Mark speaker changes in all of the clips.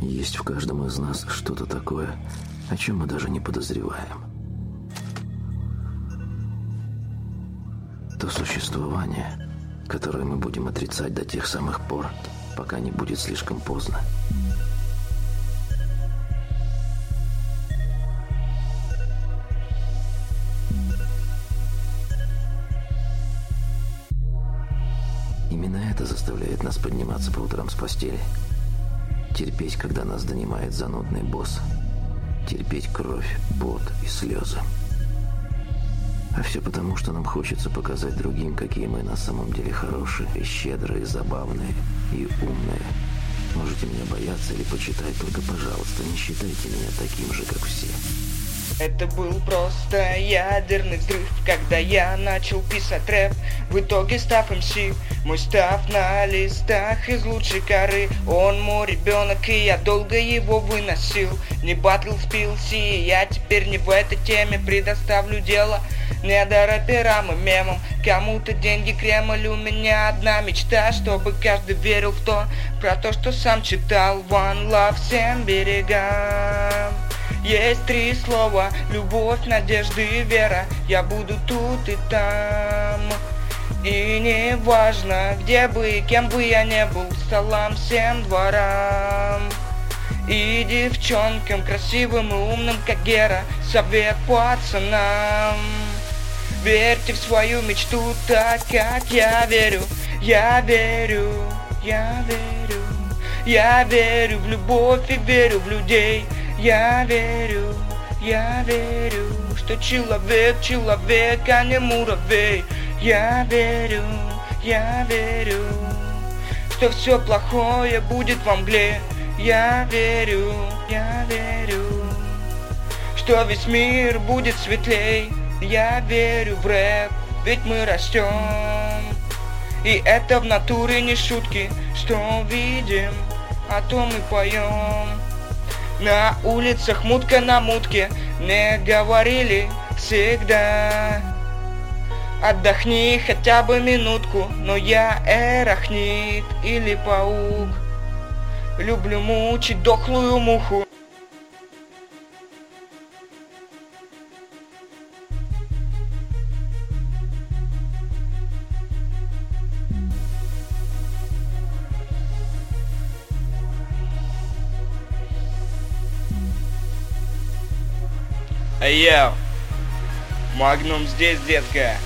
Speaker 1: Есть в каждом из нас что-то такое, о чем мы даже не подозреваем. То существование, которое мы будем отрицать до тех самых пор, пока не будет слишком поздно. Именно это заставляет нас подниматься по утрам с постели. Терпеть, когда нас донимает занудный босс. Терпеть кровь, пот и слезы. А все потому, что нам хочется показать другим, какие мы на самом деле хорошие, щедрые, забавные и умные. Можете меня бояться или почитать, только, пожалуйста, не считайте меня таким же, как все.
Speaker 2: Это был просто ядерный взрыв, когда я начал писать рэп, в итоге став МС. Мой став на листах из лучшей коры. Он мой ребенок, и я долго его выносил. Не батл с PLC, я теперь не в этой теме. Предоставлю дело недорэперам и мемам. Кому-то деньги, Кремль, у меня одна мечта, чтобы каждый верил в то, про то, что сам читал. One love всем берегам. Есть 3 слова: любовь, надежда и вера. Я буду тут и там. И не важно, где бы и кем бы я не был. Салам всем дворам и девчонкам, красивым и умным, как Гера. Совет пацанам: верьте в свою мечту так, как я верю. Я верю, я верю. Я верю в любовь и верю в людей. Я верю, что человек, а не муравей. Я верю, что все плохое будет во мгле. Я верю, что весь мир будет светлей. Я верю в рэп, ведь мы растем. И это в натуре не шутки, что видим, о том и поем. На улицах мутка на мутке, мне говорили всегда: отдохни хотя бы минутку. Но я арахнид или паук, люблю мучить дохлую муху. Йоу, Магнум здесь, детка.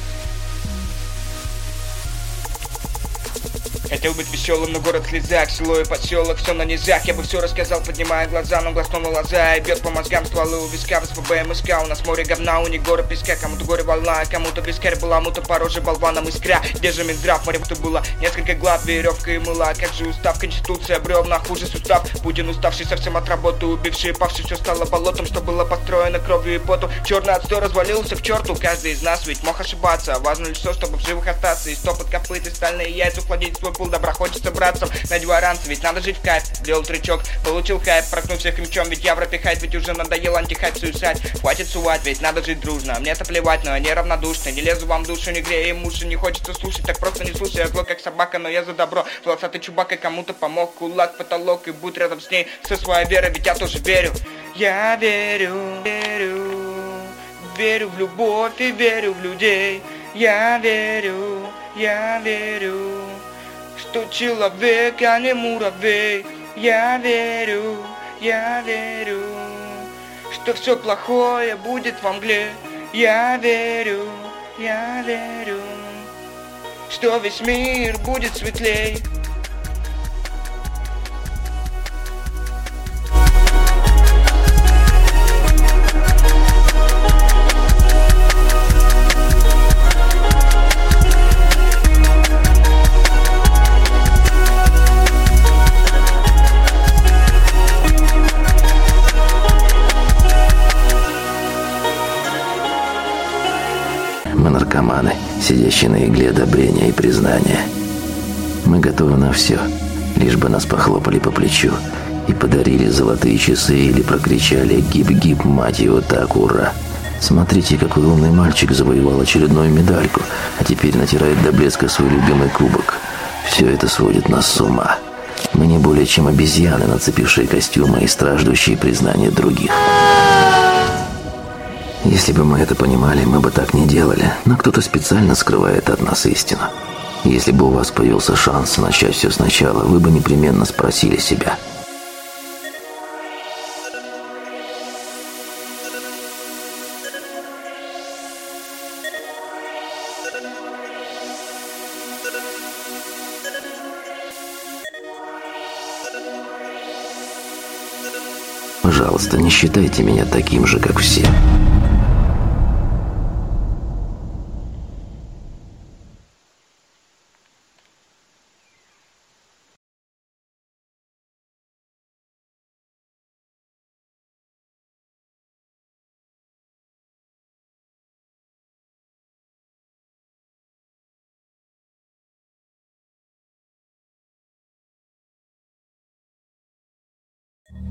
Speaker 2: Хотел быть веселым, но город в слезах, село и поселок, все на низах. Я бы все рассказал, поднимая глаза, но глаз снова лоза. И бьет по мозгам стволы у виска, в СПБ МСК. У нас море говна, у них горы песка. Кому-то горе волна, кому-то вискарь была, кому-то по роже болваном искря. Где же Минздрав, море будто было несколько глав, веревка и мыла. Как же устав, конституция, бревна, хуже сустав. Путин уставший совсем от работы, убивший, павший, все стало болотом, что было построено кровью и потом. Черный отстой развалился к черту, каждый из нас ведь мог ошибаться. Важно лишь то, чтобы в живых остаться. И стопот копыт, и стальные яйца, ухладить свой пул добра. Хочется братцам, надевай ранцы, ведь надо жить в кайф. Делал трючок, получил хайп, прокнул всех мечом. Ведь я в рэпе хайп, ведь уже надоел антихайп суицид. Хватит сувать, ведь надо жить дружно. Мне-то плевать, но я не равнодушный. Не лезу вам в душу, не грею им уши. Не хочется слушать, так просто не слушай. Я злой как собака, но я за добро. Волосатый чубак и кому-то помог. Кулак, потолок и будь рядом с ней со своей верой, ведь я тоже верю. Я верю, верю в любовь и верю в людей. Я верю, что человек, а не муравей. Я верю, что все плохое будет во мгле. Я верю, что весь мир будет светлей.
Speaker 1: Мы наркоманы, сидящие на игле одобрения и признания. Мы готовы на все, лишь бы нас похлопали по плечу и подарили золотые часы или прокричали «Гип-гип, мать его, так, ура!». Смотрите, какой умный мальчик завоевал очередную медальку, а теперь натирает до блеска свой любимый кубок. Все это сводит нас с ума. Мы не более чем обезьяны, нацепившие костюмы и страждущие признания других. Если бы мы это понимали, мы бы так не делали, но кто-то специально скрывает от нас истину. Если бы у вас появился шанс начать все сначала, вы бы непременно спросили себя. Пожалуйста, не считайте меня таким же, как все.